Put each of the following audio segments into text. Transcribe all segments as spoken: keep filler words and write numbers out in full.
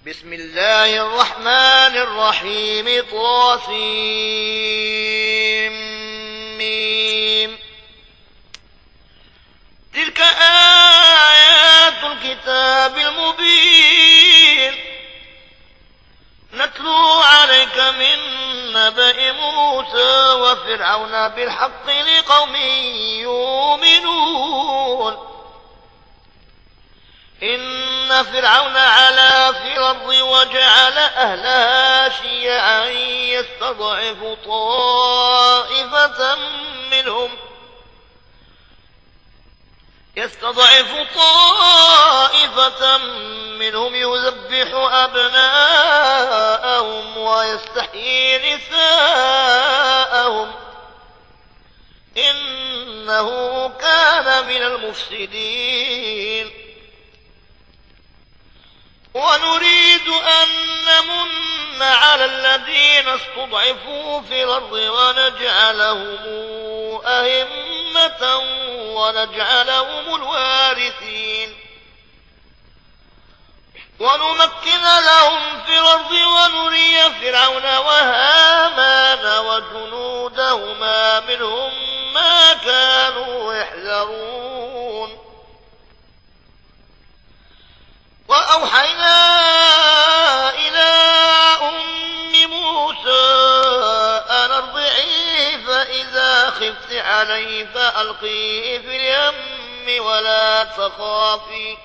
بسم الله الرحمن الرحيم طاسيم. تلك آيات الكتاب المبين نتلو عليك من نبأ موسى وفرعون بالحق لقوم يؤمنون. إن فرعون علا في الأرض وجعل أهلها شيعا يستضعف طائفة منهم يستضعف طائفة منهم يذبح أبناءهم ويستحيي نساءهم إنه كان من المفسدين. ونريد أن نمن على الذين استضعفوا في الأرض ونجعلهم أئمة ونجعلهم الوارثين ونمكن لهم في الأرض ونري فرعون وهامان وجنودهما منهم ما كانوا يحذرون. وأوحينا إلى أم موسى أن ارضعيه فإذا خفت عليه فألقيه في اليم ولا تخافي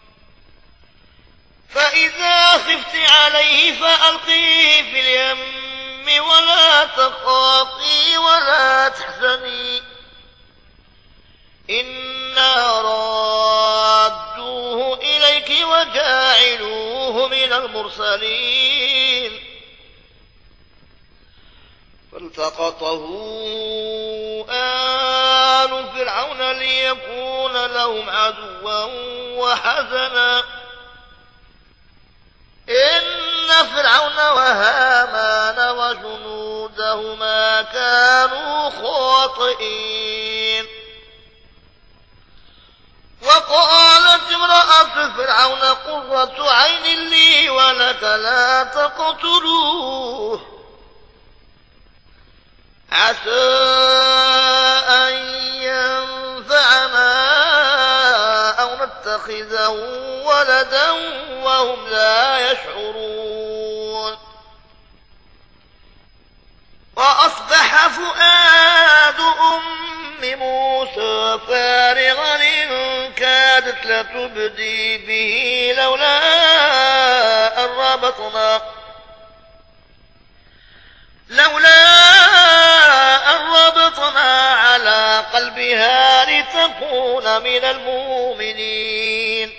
فإذا خفت عليه فألقيه في اليم ولا تخافي ولا تحزني إنا رادوه إليك وجاعلوه من المرسلين. فالتقطه آل فرعون ليكون لهم عدوا وحزنا إن فرعون وهامان وجنودهما كانوا خاطئين. وقالت امرأة فرعون قرة عين لي ولك لا تقتلوه عسى أن ينفعنا أو نتخذه ولدا وهم لا يشعرون. وأصبح فؤاد أم موسى فارغا إن كادت لتبدي به لولا أن ربطنا لولا أن ربطنا على قلبها لتكون من المؤمنين.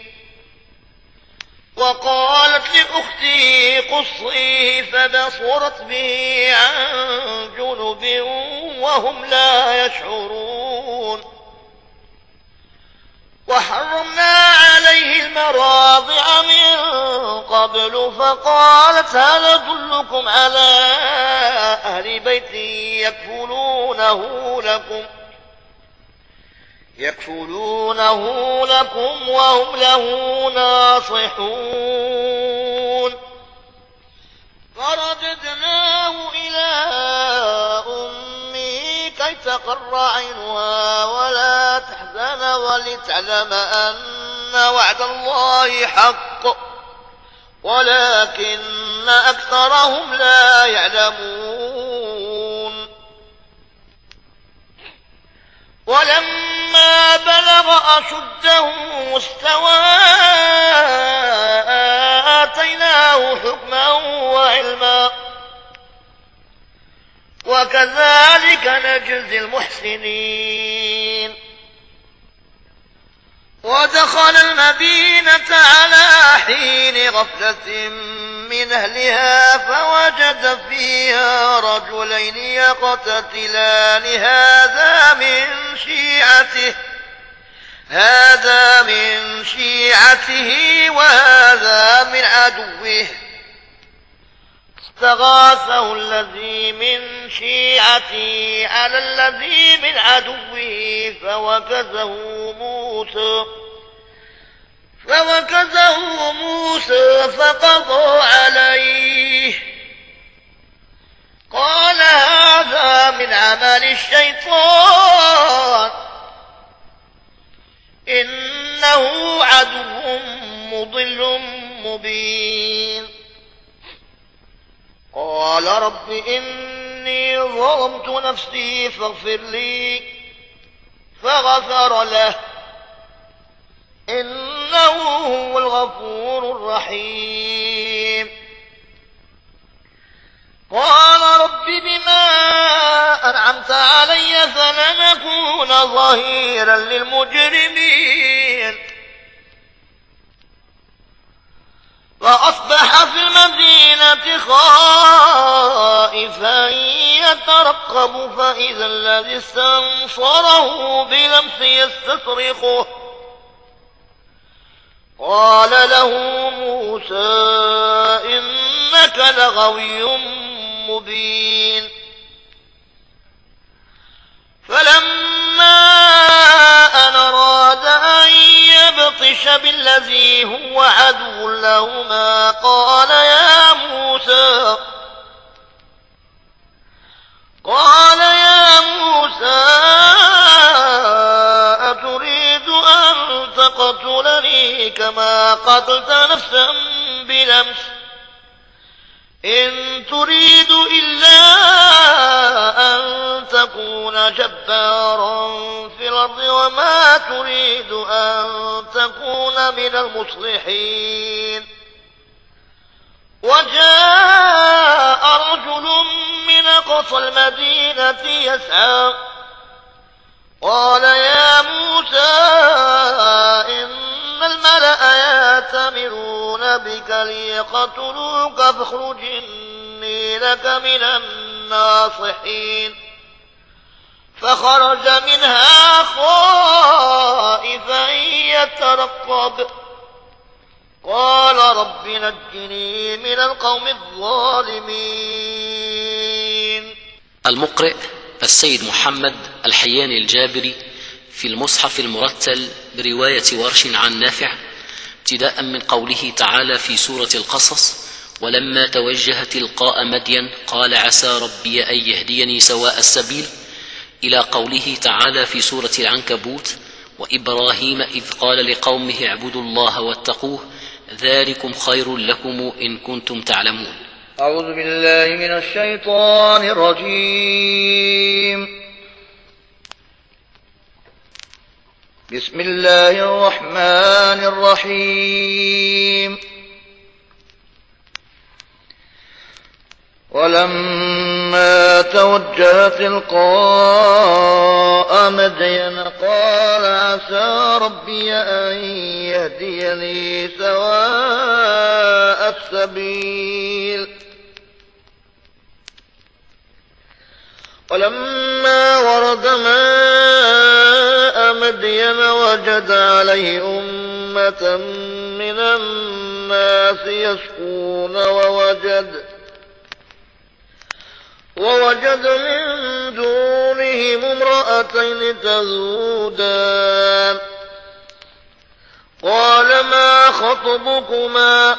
وقالت لأختي قصيه فبصرت به عن جنب وهم لا يشعرون. وحرمنا عليه المراضع من قبل فقالت هل أدلكم على أهل بيت يكفلونه لكم يكفلونه لكم وهم له ناصحون. فرددناه إلى أمه كي تقر عينها ولا تحزن ولتعلم أن وعد الله حق ولكن أكثرهم لا يعلمون. ولما بلغ أشده واستوى آتيناه حكما وعلما وكذلك نجزي المحسنين. ودخل المدينة على حين غفلة من أهلها فوجد فيها رجلين يقتتلان هذا من شيعته هذا من شيعته وهذا من عدوه استغاثه الذي من شيعته على الذي من عدوه فوكزه موسى فوكزه موسى فقضى الشيطان إنه عدو مضل مبين. قال رب إني ظلمت نفسي فاغفر لي فغفر له إنه هو الغفور الرحيم. قال رب بما أنعمت علي فلن أكون ظهيرا للمجرمين. فأصبح في المدينة خائفا يترقب فإذا الذي استنصره بلمس يستصرخه. قال له موسى إنك لغوي مبين. فلما أن أراد أن يبطش بالذي هو عدو لهما قال يا موسى قال يا موسى أتريد أن تقتلني كما قتلت نفسا بلمس إن تريد إلا أن تكون جبارا في الأرض وما تريد أن تكون من المصلحين. وجاء رجل من أقصى المدينة يسعى قال يا موسى إن الملأ يأتمرون بك ليقتلوك فاخرج إني لك من الناصحين. فخرج منها خائفا يترقب قال رب نجني من القوم الظالمين. المقرئ السيد محمد الحياني الجابري في المصحف المرتل برواية ورش عن نافع ابتداء من قوله تعالى في سورة القصص ولما توجه تلقاء مدين قال عسى ربي أن يهديني سواء السبيل إلى قوله تعالى في سورة العنكبوت وإبراهيم إذ قال لقومه اعبدوا الله واتقوه ذلكم خير لكم إن كنتم تعلمون. أعوذ بالله من الشيطان الرجيم. بسم الله الرحمن الرحيم. ولما توجه تلقاء مدين قال عسى ربي أن يهديني سواء السبيل. ولما ورد ماء مدين وجد عليه أمة من الناس يسقون ووجد ووجد من دونهم امرأتين تذودان قال ما خطبكما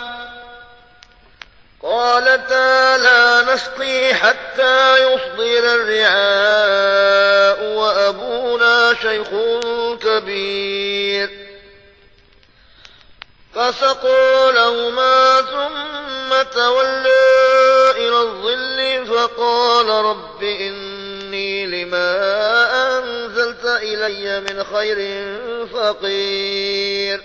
قالتا لا نسقي حتى يصدر الرعاء وأبونا شيخ كبير. فسقوا لهما ثم تولى إلى الظل فقال رب إني لما أنزلت إلي من خير فقير.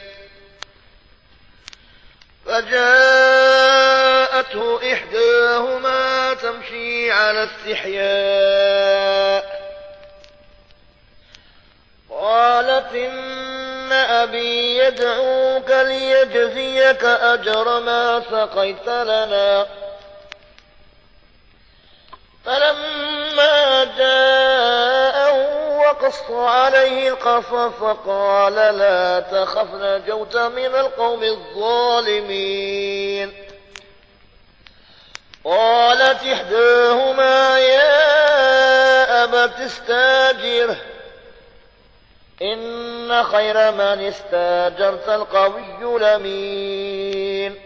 فجاءته إحداهما تمشي على استحياء قالت إن أبي يدعوك ليجزيك أجر ما سقيت لنا. فلما جاءه وقص عليه القصص قال لا تخف نجوت من القوم الظالمين. قالت إحداهما يا أبت استاجره إن خير من استاجرت القوي الأمين.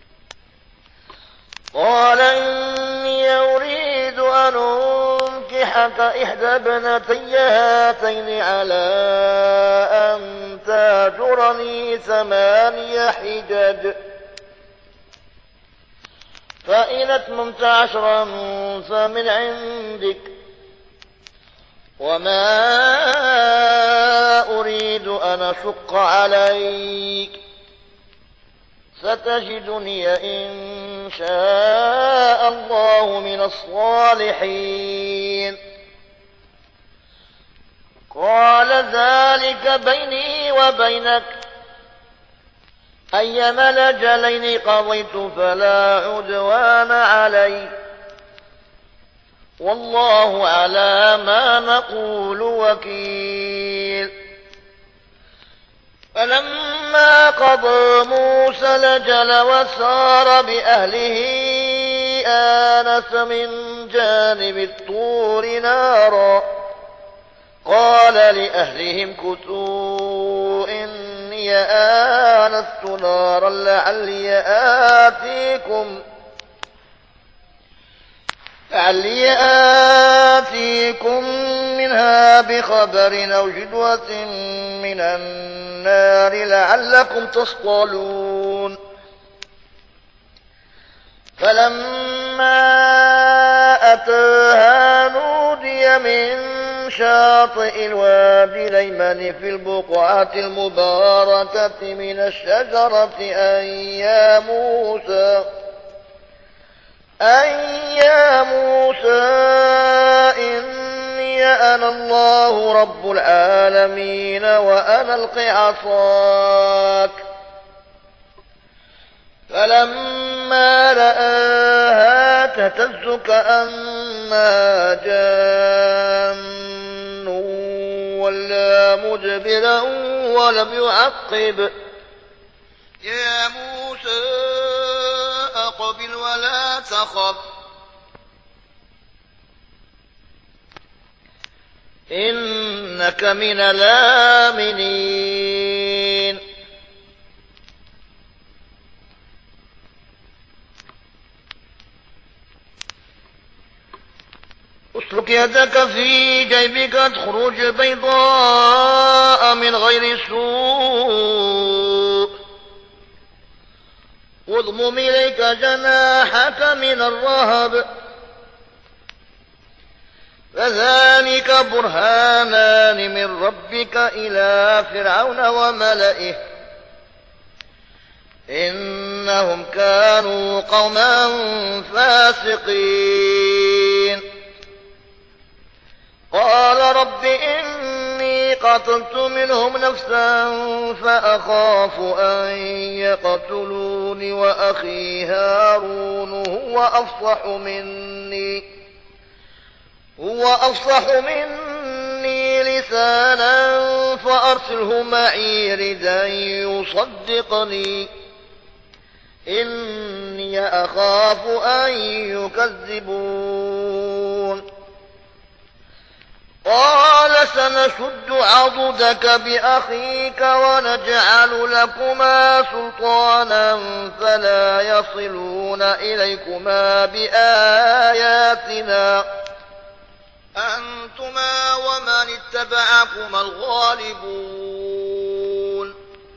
قال إني أريد أن أنكحك أنكحك إحدى ابنتي هاتين على أن تاجرني ثماني حجج فإن أتممت عشرا فمن عندك وما أريد أن أشق عليك ستجدني إن شاء الله من الصالحين. قال ذلك بيني وبينك أيما الأجلين قضيت فلا عدوان علي والله على ما نقول وكيل. فلما قضى موسى الأجل وسار بأهله آنس من جانب الطور نارا قال لأهلهم كثوا إني آنست نارا لعلي آتيكم لعلي آتيكم منها بخبر أو جدوة من النار لعلكم تصطلون. فلما أتاها نودي من شاطئ الوادي الأيمن في البقعة المباركة من الشجرة أن يا موسى أن يا موسى إني أنا الله رب العالمين وأنا ألق عصاك. فلما رآها تهتز كأنها جان ولا مدبرا ولم يعقب يا موسى أقبل ولا تخف إنك من الآمنين. اسلك يدك في جيبك تخرج بيضاء من غير سوء واضمم إليك جناحك من الرهب فذلك برهانان من ربك إلى فرعون وملئه إنهم كانوا قوما فاسقين. قال رب إني قتلت منهم نفسا فأخاف أن يقتلون وأخي هارون هو أفصح مني هو أفصح مني لسانا فأرسله معي ردا يصدقني إني أخاف أن يكذبون. قال سنشد عضدك بأخيك ونجعل لكما سلطانا فلا يصلون إليكما بآياتنا أنتما ومن اتبعكما الغالبون.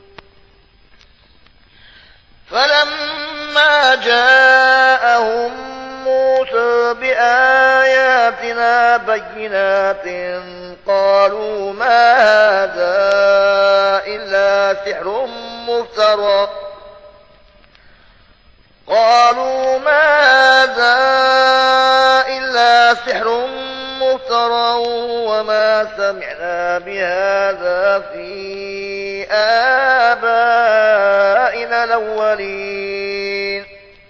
فلما جاءهم موسى بآياتنا بينات قالوا ما هذا إلا سحر مفترى قالوا ما هذا إلا سحر مفترى وما سمعنا بهذا في آبائنا الأولين.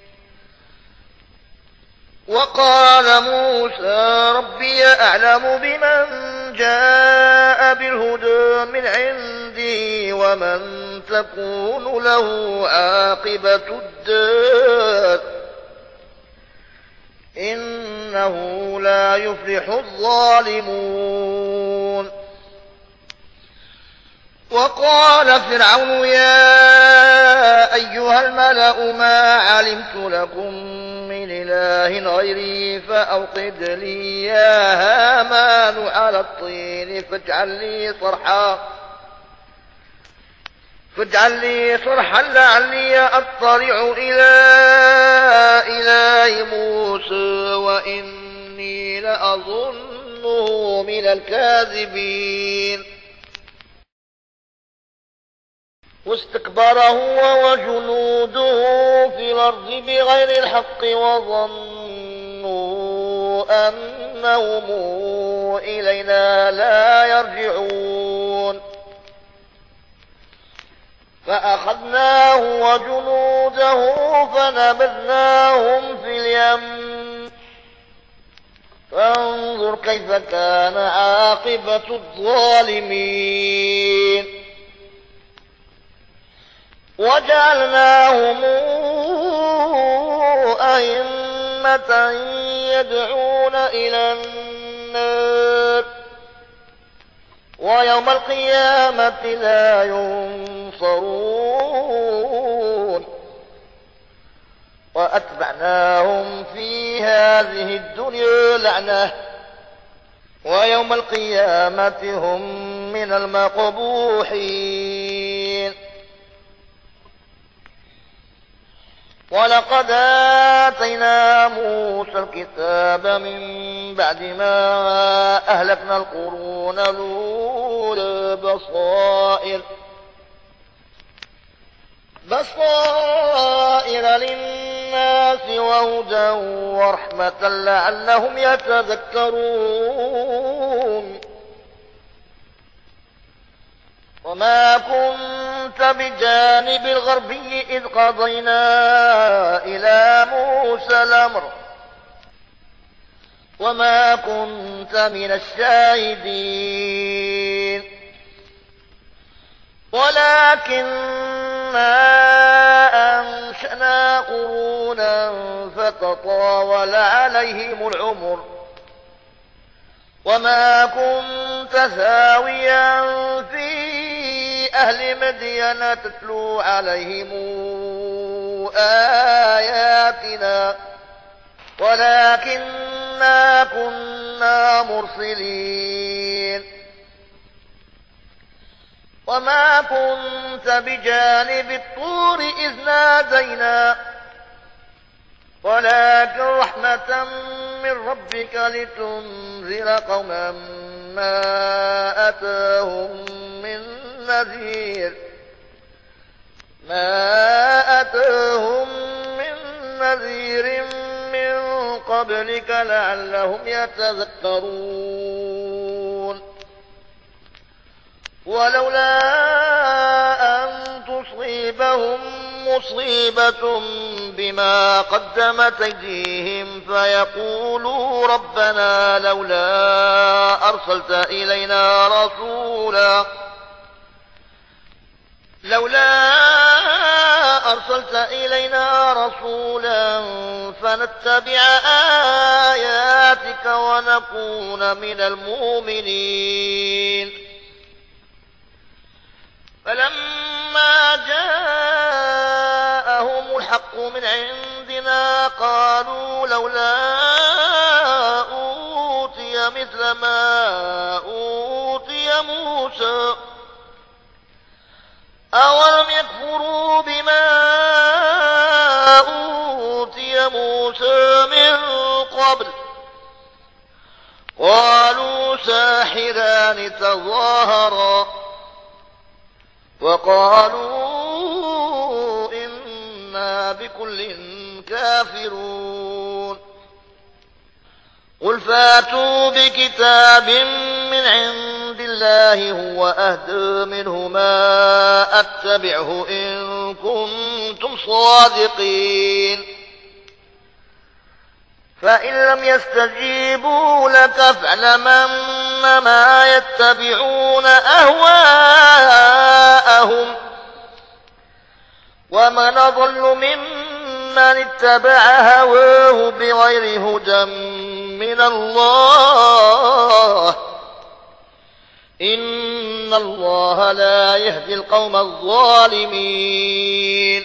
وقال موسى ربي أعلم بمن جاء بالهدى من عندي ومن تكون له عاقبة الدار إنه لا يفلح الظالمون. وقال فرعون يا أيها الملأ ما علمت لكم من إله غيري فأوقد لي يا هامان على الطين فاجعل لي صرحا فاجعل لي صرحا لعلي أطلع إلى إله موسى وإني لأظنه من الكاذبين. واستكبر هو وجنوده في الأرض بغير الحق وظنوا أنهم إلينا لا يرجعون فأخذناه وجنوده فنبذناهم في اليم فانظر كيف كان عاقبة الظالمين. وجعلناهم أئمة يدعون إلى النار ويوم القيامة لا ينصرون. وأتبعناهم في هذه الدنيا لعنة ويوم القيامة هم من المقبوحين. ولقد آتينا موسى الكتاب من بعد ما أهلكنا القرون الأولى بصائر بصائر للناس وهدى ورحمة لعلهم يتذكرون. وما كنت بجانب الغربي إذ قضينا إلى موسى الأمر وما كنت من الشاهدين ولكننا أنشأنا قرونا فتطاول عليهم العمر وما كنت ثاويا في أهل مدين تتلو عليهم آياتنا ولكننا كنا مرسلين. وما كنت بجانب الطور إذ نادينا ولكن رحمة من ربك لتنذر قوما ما أتاهم من نذير ما أتاهم من نذير من قبلك لعلهم يتذكرون. ولولا أن تصيبهم مصيبة بما قدمت أيديهم فيقولوا ربنا لولا أرسلت إلينا رسولا لولا أرسلت إلينا رسولا فنتبع آياتك ونكون من المؤمنين. فلما جاءهم الحق من عندنا قالوا لولا أوتي مثل ما أوتي موسى أولم يكفروا بما أوتي موسى من قبل قالوا ساحران تظاهرا وقالوا إنا بكل كافرون. قل فاتوا بكتاب من عند الله هو أهدى منهما أتبعه إن كنتم صادقين. فإن لم يستجيبوا لك فاعلم أنما يتبعون أهواءهم ومن أضل ممن اتبع هواه بغير هدى من الله إن إن الله لا يهدي القوم الظالمين.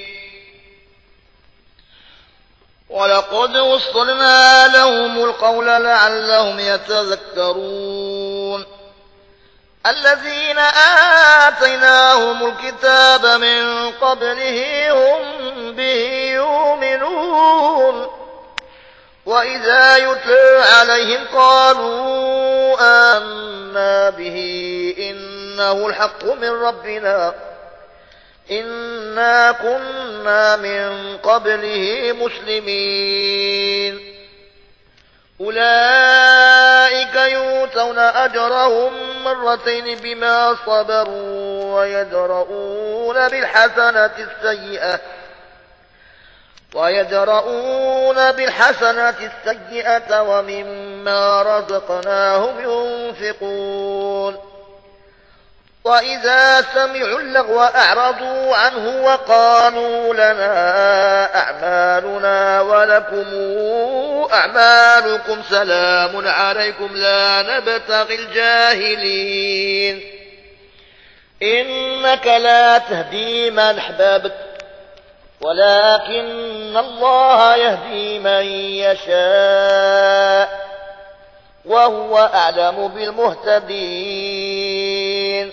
ولقد وصلنا لهم القول لعلهم يتذكرون. الذين آتيناهم الكتاب من قبله هم به يؤمنون. وإذا يتلى عليهم قالوا آمنا به إنه الحق من ربنا إنا كنا من قبله مسلمين. أولئك يؤتون أجرهم مرتين بما صبروا ويدرؤون بالحسنة السيئة ويدرؤون بالحسنة السيئة ومما رزقناهم ينفقون. وإذا سمعوا اللغو أعرضوا عنه وقالوا لنا أعمالنا ولكم أعمالكم سلام عليكم لا نبتغي الجاهلين. إنك لا تهدي من أحببت ولكن الله يهدي من يشاء وهو أعلم بالمهتدين.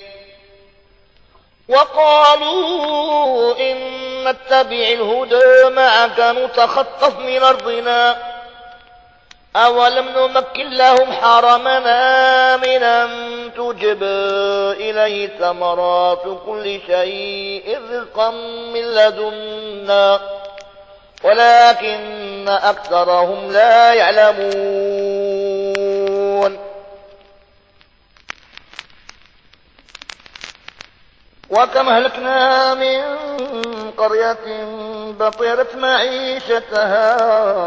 وقالوا إن نتبع الهدى معك نتخطف من أرضنا أولم نمكن لهم حرمنا آمنا تجبى إليه ثمرات كل شيء رزقا من لدنا ولكن أكثرهم لا يعلمون. وكم أهلكنا من قرية بطرت معيشتها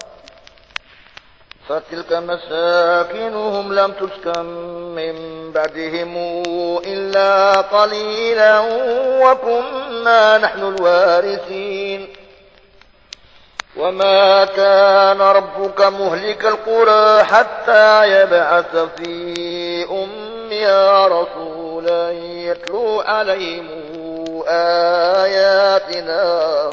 فتلك مساكنهم لم تسكن من بعدهم إلا قليلا وكنا نحن الوارثين. وما كان ربك مهلك القرى حتى يبعث في أمها رسولا يتلو عليهم آياتنا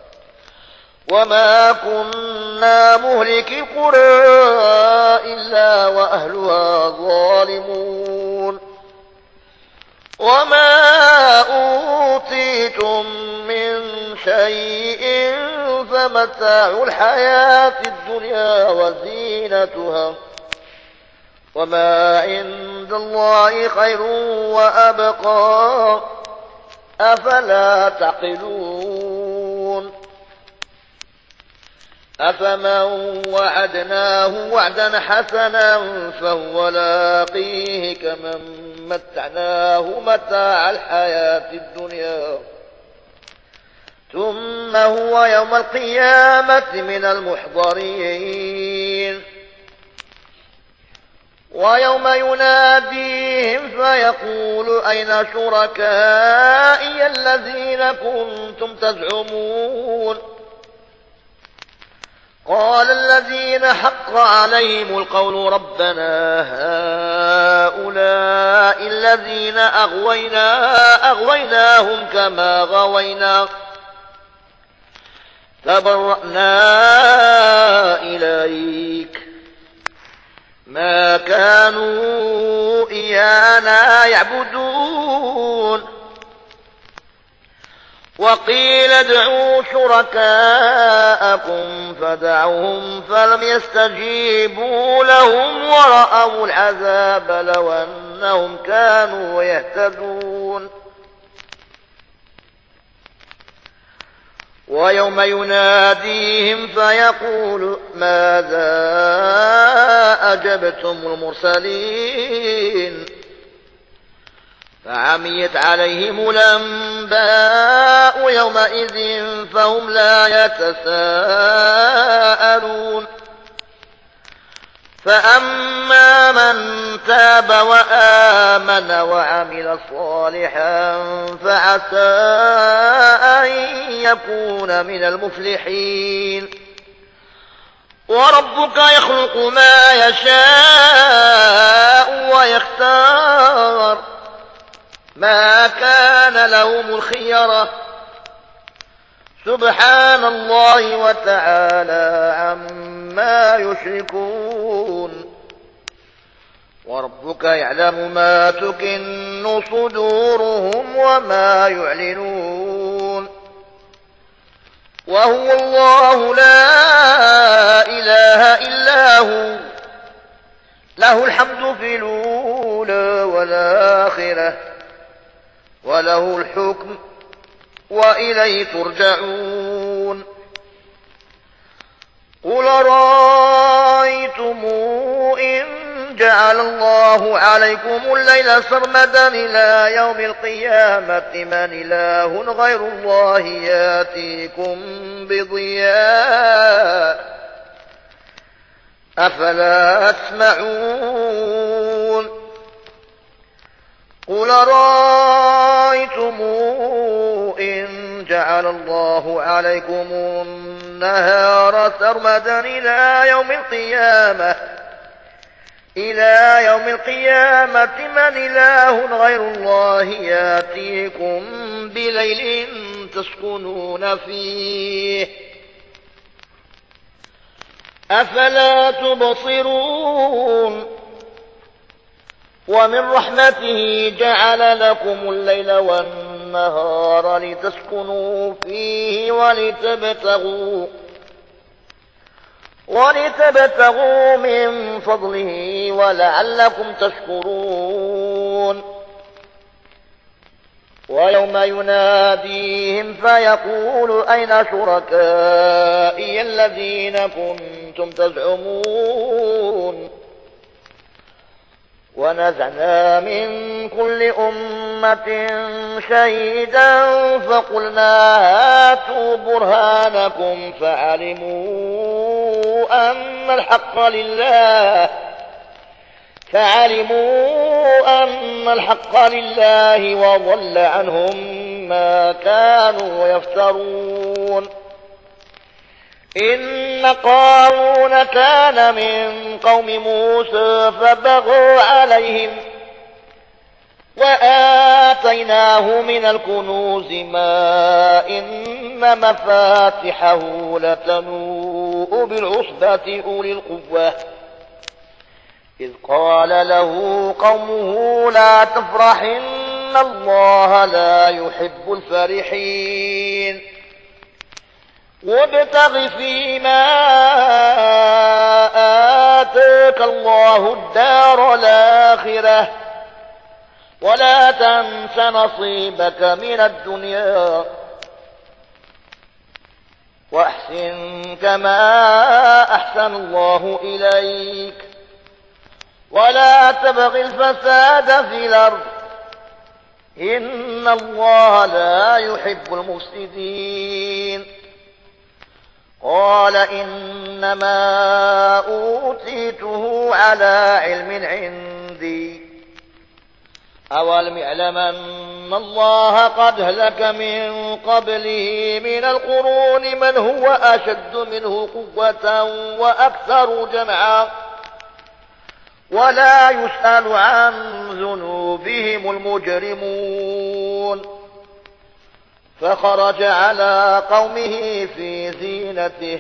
وما كنا مهلك القرى إلا وأهلها ظالمون. وما أوتيتم من شيء فمتاع الحياة الدنيا وزينتها وما عند الله خير وأبقى أفلا تعقلون. أفمن وعدناه وعدا حسنا فهو لاقيه كمن متعناه متاع الحياة الدنيا ثم هو يوم القيامة من المحضرين. ويوم يناديهم فيقول أين شركائي الذين كنتم تزعمون قال الذين حق عليهم القول ربنا هؤلاء الذين أغوينا أغويناهم كما غوينا تبرأنا إليك ما كانوا إيانا يعبدون. وقيل ادعوا شركاءكم فدعوهم فلم يستجيبوا لهم ورأوا العذاب لو أنهم كانوا يهتدون. ويوم يناديهم فيقول ماذا أجبتم المرسلين فعميت عليهم الأنباء يومئذ فهم لا يتساءلون. فأما من تاب وآمن وعمل صالحا فعسى أن يكون من المفلحين. وربك يخلق ما يشاء ويختار ما كان لهم الخيرة سبحان الله وتعالى عما يشركون. وربك يعلم ما تكن صدورهم وما يعلنون. وهو الله لا إله إلا هو له الحمد في الأولى والآخرة وله الحكم وإليه ترجعون. قل رأيتم إن جعل الله عليكم الليل سرمدا إلى يوم القيامة من إله غير الله ياتيكم بضياء أفلا تسمعون. قل رأيتم إن جعل الله عليكم النهار سرمدا إلى يوم القيامة إلى يوم القيامة من إله غير الله ياتيكم بليل تسكنون فيه أفلا تبصرون. ومن رحمته جعل لكم الليل والنهار لتسكنوا فيه ولتبتغوا ولتبتغوا من فضله ولعلكم تشكرون. ويوم يناديهم فيقول أين شركائي الذين كنتم تزعمون. ونزعنا من كل أمة شهيدا فقلنا هاتوا برهانكم فعلموا أن الحق لله فعلموا أن الحق لله وضل عنهم ما كانوا يفترون. إن قارون كان من قوم موسى فبغوا عليهم وآتيناه من الكنوز ما إن مفاتحه لتنوء بالعصبة أولي القوة إذ قال له قومه لا تفرح إن الله لا يحب الفرحين. وابتغ فيما آتاك الله الدار الآخرة ولا تنس نصيبك من الدنيا وأحسن كما أحسن الله إليك ولا تبغ الفساد في الأرض إن الله لا يحب المفسدين. قال إنما أوتيته على علم عندي أولم يعلم أن الله قد هلك من قبله من القرون من هو أشد منه قوة وأكثر جمعا ولا يسأل عن ذنوبهم المجرمون. فخرج على قومه في زينته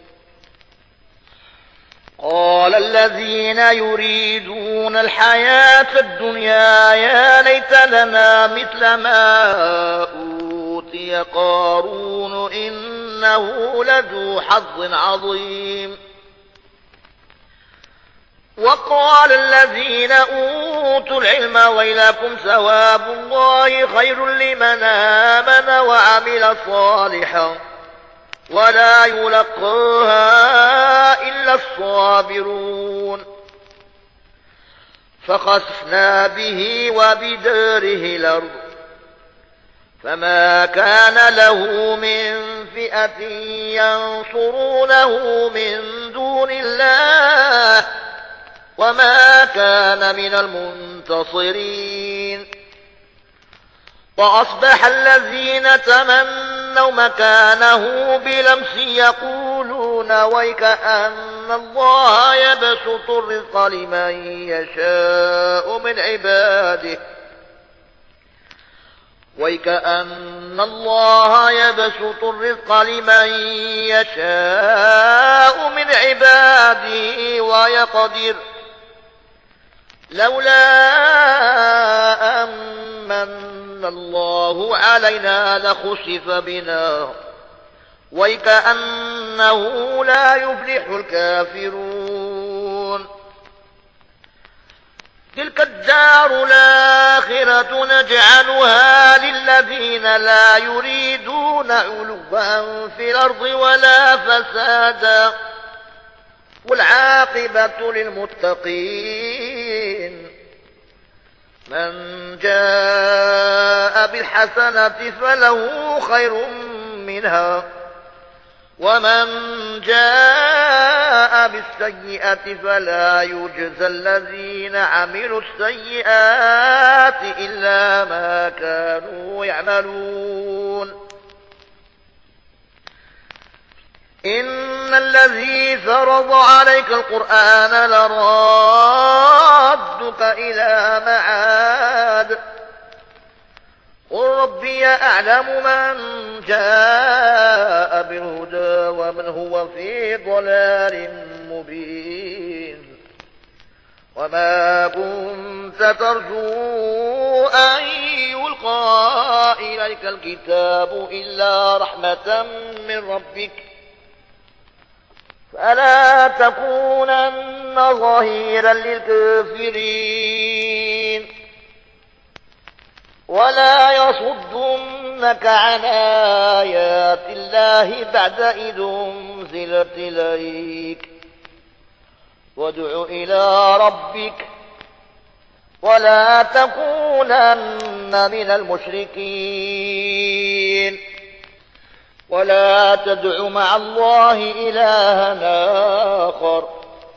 قال الذين يريدون الحياة الدنيا يا ليت لنا مثل ما أوتي قارون إنه لذو حظ عظيم. وقال الذين أوتوا العلم ويلكم ثواب الله خير لمن آمن وعمل صالحا ولا يلقاها إلا الصابرون. فخسفنا به وبداره الأرض فما كان له من فئة ينصرونه من دون الله وما كان من المنتصرين. وأصبح الذين تمنوا مكانه بلمس يقولون ويكأن الله يبسط الرزق لمن يشاء من عباده وَيْكَأَنَّ اللَّهَ يَبْسُطُ الرِّزْقَ لِمَن يَشَاءُ مِنْ عِبَادِهِ وَيَقْدِرُ لَوْلَا أَن مَّنَّ اللَّهُ عَلَيْنَا لَخُسِفَ بِنَا وَيْكَأَنَّهُ لَا يُفْلِحُ الْكَافِرُونَ تِلْكَ الدَّارُ الْآخِرَةُ نَجْعَلُهَا لِلَّذِينَ لَا يُرِيدُونَ عُلُوًّا فِي الْأَرْضِ وَلَا فَسَادًا وَالْعَاقِبَةُ لِلْمُتَّقِينَ مَنْ جَاءَ بِالْحَسَنَةِ فَلَهُ خَيْرٌ مِنْهَا وَمَنْ جَاءَ بِالسَّيِّئَةِ فَلَا يُجْزَى الَّذِينَ عَمِلُوا السَّيِّئَاتِ إِلَّا مَا كَانُوا يَعْمَلُونَ إِنَّ الَّذِي فَرَضَ عَلَيْكَ الْقُرْآنَ لَرَادُّكَ إِلَىٰ مَعَادٍ قُل رَّبِّي أَعْلَمُ مَن جَاءَ بِالْهُدَىٰ وَمَنْ هُوَ فِي ضَلَالٍ مُّبِينٍ وَمَا كُنتَ تَرْجُو أَن يُلْقَىٰ إِلَيْكَ الْكِتَابُ إِلَّا رَحْمَةً مِّن رَّبِّكَ فَلَا تَكُونَنَّ ظَهِيرًا لِّلْكَافِرِينَ وَلَا يَصُدُّنَّكَ عَنْ آيَاتِ اللَّهِ بَعْدَ إِذْ أُنزِلَتْ إِلَيْكَ وَادْعُ إِلَىٰ رَبِّكَ وَلَا تَكُونَنَّ مِنَ الْمُشْرِكِينَ وَلَا تَدْعُ مَعَ اللَّهِ إِلَٰهًا آخَرَ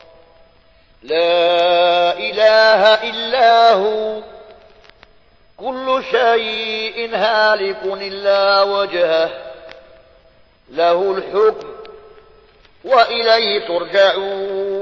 لَا إِلَٰهَ إِلَّا هُوَ كُلُّ شَيْءٍ هَالِكٌ إِلَّا وَجْهَهُ لَهُ الْحُكْمُ وَإِلَيْهِ تُرْجَعُونَ